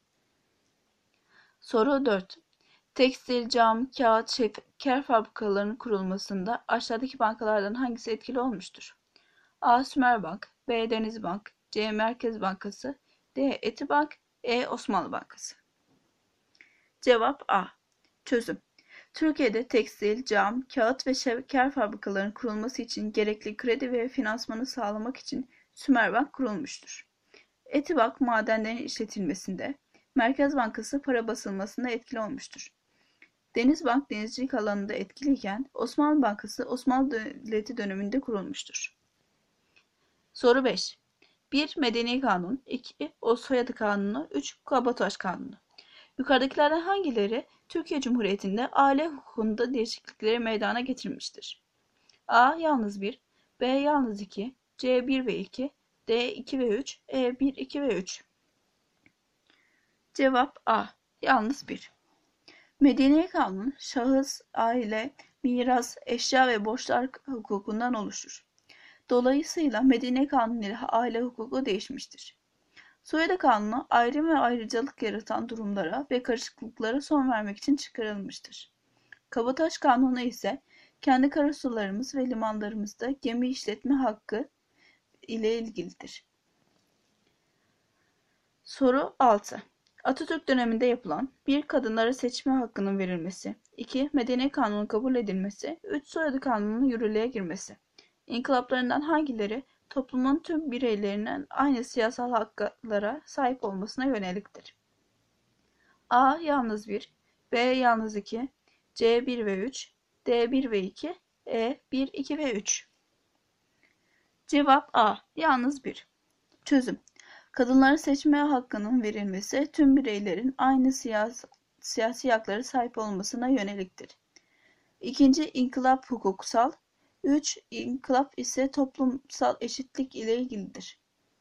Soru 4. Tekstil, cam, kağıt, şeker fabrikalarının kurulmasında aşağıdaki bankalardan hangisi etkili olmuştur? A. Sümerbank, B. Denizbank, C. Merkez Bankası, D. Etibank, E. Osmanlı Bankası. Cevap A. Çözüm. Türkiye'de tekstil, cam, kağıt ve şeker fabrikalarının kurulması için gerekli kredi ve finansmanı sağlamak için Sümerbank kurulmuştur. Etibank madenlerin işletilmesinde, Merkez Bankası para basılmasında etkili olmuştur. Denizbank denizcilik alanında etkiliyken Osmanlı Bankası Osmanlı Devleti döneminde kurulmuştur. Soru 5. 1. Medeni Kanun, 2. O Soyadı Kanunu, 3. Kabataş Kanunu. Yukarıdakilerden hangileri Türkiye Cumhuriyeti'nde aile hukukunda değişiklikleri meydana getirmiştir? A. Yalnız 1, B. Yalnız 2, C. 1 ve 2, D. 2 ve 3, E. 1, 2 ve 3. Cevap A. Yalnız 1. Medeni Kanun, şahıs, aile, miras, eşya ve borçlar hukukundan oluşur. Dolayısıyla Medeni Kanun ile aile hukuku değişmiştir. Soyadı Kanunu, ayrım ve ayrıcalık yaratan durumlara ve karışıklıklara son vermek için çıkarılmıştır. Kabataş Kanunu ise kendi karasularımız ve limanlarımızda gemi işletme hakkı ile ilgilidir. Soru 6. Atatürk döneminde yapılan 1. Kadınlara seçme hakkının verilmesi, 2. Medeni Kanunun kabul edilmesi, 3. Soyadı Kanunu'nun yürürlüğe girmesi. İnkılaplarından hangileri toplumun tüm bireylerinin aynı siyasal haklara sahip olmasına yöneliktir? A. Yalnız 1, B. Yalnız 2, C. 1 ve 3, D. 1 ve 2, E. 1, 2 ve 3. Cevap A. Yalnız 1. Çözüm. Kadınlara seçme hakkının verilmesi tüm bireylerin aynı siyasi haklara sahip olmasına yöneliktir. 2. İnkılap hukuksal, 3. İnkılap ise toplumsal eşitlik ile ilgilidir.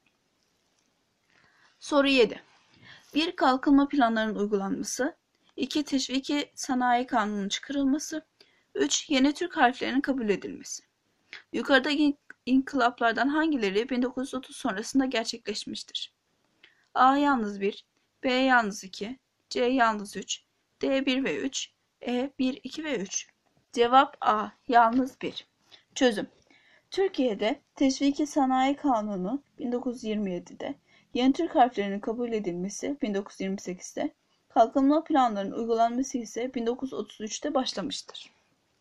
Soru 7. 1. Kalkınma planlarının uygulanması, 2. Teşviki Sanayi Kanunu'nun çıkarılması, 3. Yeni Türk harflerinin kabul edilmesi. Yukarıdaki inkılaplardan hangileri 1930 sonrasında gerçekleşmiştir? A. Yalnız 1, B. Yalnız 2, C. Yalnız 3, D. 1 ve 3, E. 1, 2 ve 3. Cevap A. Yalnız 1. Çözüm. Türkiye'de Teşviki Sanayi Kanunu 1927'de, yeni Türk harflerinin kabul edilmesi 1928'de, kalkınma planlarının uygulanması ise 1933'te başlamıştır.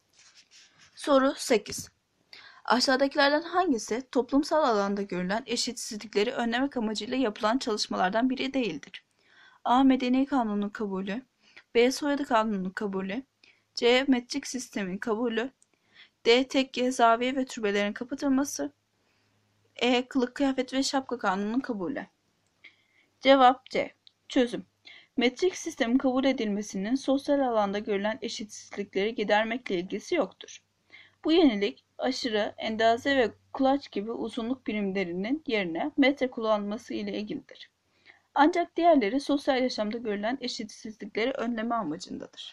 Soru 8. Aşağıdakilerden hangisi toplumsal alanda görülen eşitsizlikleri önlemek amacıyla yapılan çalışmalardan biri değildir? A. Medeni kanunun kabulü, B. Soyadı kanunun kabulü, C. Metrik sistemin kabulü, D. Tekke, zaviye ve türbelerin kapatılması, E. Kılık kıyafet ve şapka kanunun kabulü. Cevap C. Çözüm. Metrik sistemin kabul edilmesinin sosyal alanda görülen eşitsizlikleri gidermekle ilgisi yoktur. Bu yenilik, aşırı, endaze ve kulaç gibi uzunluk birimlerinin yerine metre kullanılması ile ilgilidir. Ancak diğerleri sosyal yaşamda görülen eşitsizlikleri önleme amacındadır.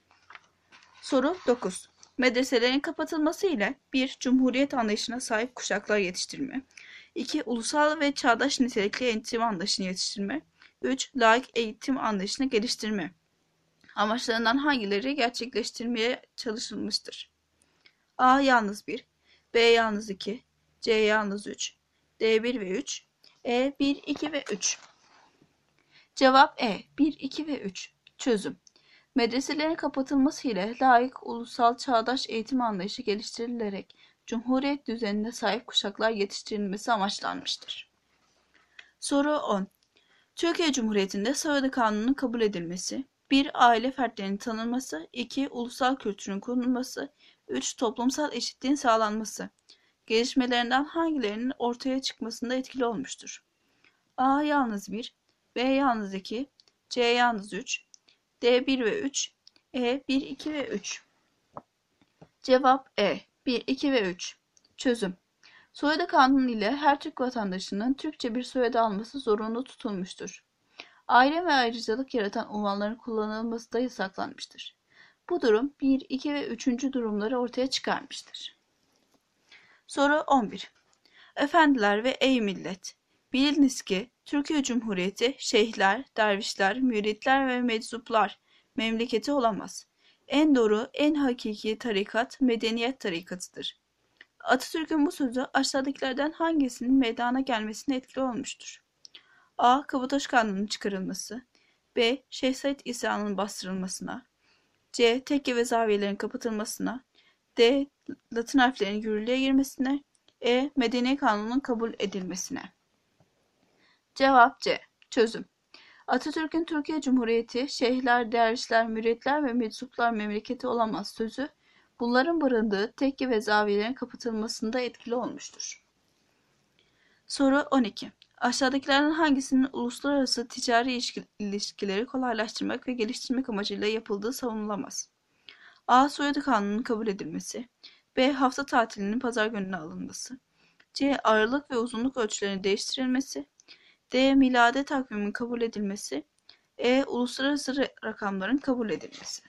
Soru 9. Medreselerin kapatılması ile 1. Cumhuriyet anlayışına sahip kuşaklar yetiştirme, 2. Ulusal ve çağdaş nitelikli eğitim anlayışını yetiştirme, 3. Laik eğitim anlayışını geliştirme amaçlarından hangileri gerçekleştirmeye çalışılmıştır? A. Yalnız 1, B. Yalnız 2, C. Yalnız 3, D. 1 ve 3, E. 1, 2 ve 3. Cevap E. 1, 2 ve 3. Çözüm. Medreselerin kapatılması ile laik, ulusal, çağdaş eğitim anlayışı geliştirilerek Cumhuriyet düzenine sahip kuşaklar yetiştirilmesi amaçlanmıştır. Soru 10. Türkiye Cumhuriyeti'nde soyadı kanunun kabul edilmesi, 1. Aile fertlerinin tanınması, 2. Ulusal kültürün korunması, 3. Toplumsal eşitliğin sağlanması gelişmelerinden hangilerinin ortaya çıkmasında etkili olmuştur? A. Yalnız 1, B. Yalnız 2, C. Yalnız 3, D. 1 ve 3, E. 1, 2 ve 3. Cevap E. 1, 2 ve 3. Çözüm. Soyadı kanunu ile her Türk vatandaşının Türkçe bir soyadı alması zorunlu tutulmuştur. Ayrım ve ayrıcalık yaratan unvanların kullanılması da yasaklanmıştır. Bu durum 1, 2 ve 3. durumları ortaya çıkarmıştır. Soru 11. Efendiler ve ey millet! Biliniz ki Türkiye Cumhuriyeti şeyhler, dervişler, müritler ve meczuplar memleketi olamaz. En doğru, en hakiki tarikat medeniyet tarikatıdır. Atatürk'ün bu sözü aşağıdakilerden hangisinin meydana gelmesine etkili olmuştur? A. Kabataş Kanunu'nun çıkarılması, B. Şeyh Said isyanının bastırılmasına, C. Tekke ve zaviyelerin kapatılmasına, D. Latin harflerinin yürürlüğe girmesine, E. Medeni Kanunun kabul edilmesine. Cevap C. Çözüm. Atatürk'ün Türkiye Cumhuriyeti, şeyhler, dervişler, müritler ve meczuplar memleketi olamaz sözü, bunların barındığı tekke ve zaviyelerin kapatılmasında etkili olmuştur. Soru 12. Aşağıdakilerden hangisinin uluslararası ticari ilişkileri kolaylaştırmak ve geliştirmek amacıyla yapıldığı savunulamaz? A. Soyadı kanununun kabul edilmesi, B. Hafta tatilinin pazar gününe alınması, C. Aralık ve uzunluk ölçülerinin değiştirilmesi, D. Miladi takvimin kabul edilmesi, E. Uluslararası rakamların kabul edilmesi.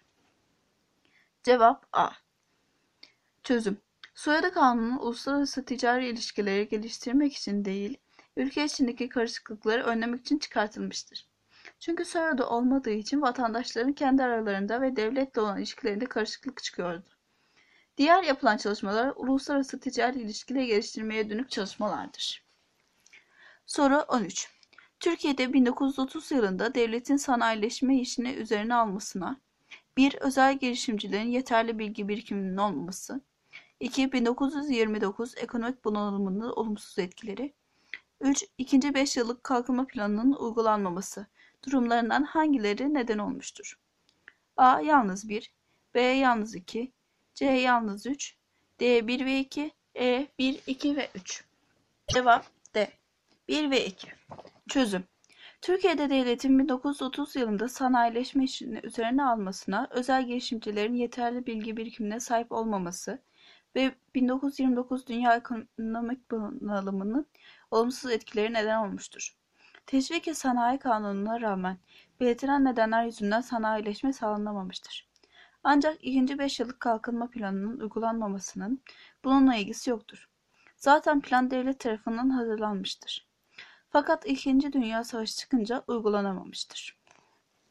Cevap A. Çözüm. Soyadı kanunu uluslararası ticari ilişkileri geliştirmek için değil, ülke içindeki karışıklıkları önlemek için çıkartılmıştır. Çünkü soyadı olmadığı için vatandaşların kendi aralarında ve devletle olan ilişkilerinde karışıklık çıkıyordu. Diğer yapılan çalışmalar uluslararası ticari ilişkileri geliştirmeye dönük çalışmalardır. Soru 13. Türkiye'de 1930 yılında devletin sanayileşme işini üzerine almasına, 1. Özel girişimcilerin yeterli bilgi birikiminin olmaması, 2. 1929 ekonomik bunalımının olumsuz etkileri, 3. İkinci 5 yıllık kalkınma planının uygulanmaması durumlarından hangileri neden olmuştur? A. Yalnız 1, B. Yalnız 2, C. Yalnız 3, D. 1 ve 2, E. 1, 2 ve 3. Cevap D. 1 ve 2. Çözüm. Türkiye'de devletin 1930 yılında sanayileşme işini üzerine almasına, özel girişimcilerin yeterli bilgi birikimine sahip olmaması ve 1929 dünya ekonomik bunalımının olumsuz etkileri neden olmuştur. Teşvik Sanayi Kanunu'na rağmen belirtilen nedenler yüzünden sanayileşme sağlanamamıştır. Ancak ikinci 5 yıllık kalkınma planının uygulanmamasının bununla ilgisi yoktur. Zaten plan devlet tarafından hazırlanmıştır. Fakat 2. Dünya Savaşı çıkınca uygulanamamıştır.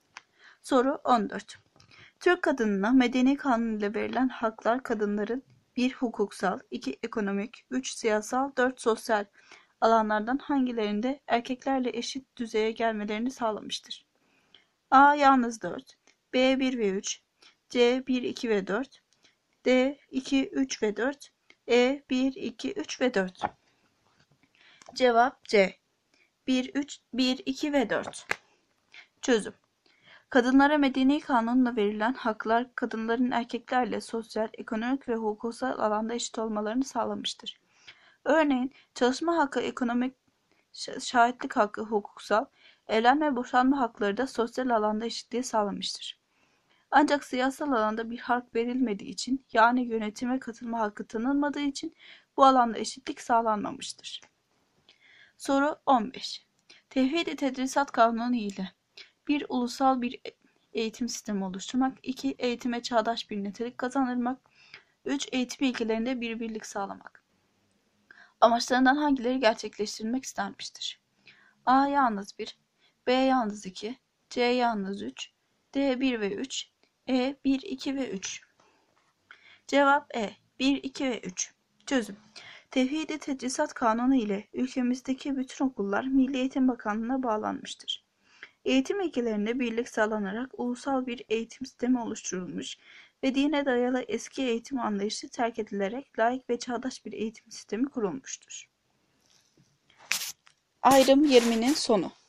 Soru 14. Türk kadınına medeni kanun ile verilen haklar kadınların 1 hukuksal, 2 ekonomik, 3 siyasal, 4 sosyal alanlardan hangilerinde erkeklerle eşit düzeye gelmelerini sağlamıştır? A. Yalnız 4, B. 1 ve 3, C. 1, 2 ve 4, D. 2, 3 ve 4, E. 1, 2, 3 ve 4. Cevap C. 1, 2 ve 4. Çözüm. Kadınlara medeni kanunla verilen haklar kadınların erkeklerle sosyal, ekonomik ve hukuksal alanda eşit olmalarını sağlamıştır. Örneğin çalışma hakkı ekonomik, şahitlik hakkı hukuksal, evlenme ve boşanma hakları da sosyal alanda eşitliği sağlamıştır. Ancak siyasal alanda bir hak verilmediği için, yani yönetime katılma hakkı tanınmadığı için bu alanda eşitlik sağlanmamıştır. Soru 15. Tevhid-i Tedrisat Kanunu ile 1. Ulusal bir eğitim sistemi oluşturmak, 2. Eğitime çağdaş bir nitelik kazandırmak, 3. Eğitim ilkelerinde bir birlik sağlamak. Amaçlarından hangileri gerçekleştirilmek istenmiştir? A. Yalnız 1, B. Yalnız 2, C. Yalnız 3, D. 1 ve 3, E. 1, 2 ve 3. Cevap E. 1, 2 ve 3. Çözüm. Tevhid-i Tedrisat Kanunu ile ülkemizdeki bütün okullar Milli Eğitim Bakanlığı'na bağlanmıştır. Eğitim ilkelerinde birlik sağlanarak ulusal bir eğitim sistemi oluşturulmuş ve dine dayalı eski eğitim anlayışı terk edilerek laik ve çağdaş bir eğitim sistemi kurulmuştur. Ayrım 20'nin sonu.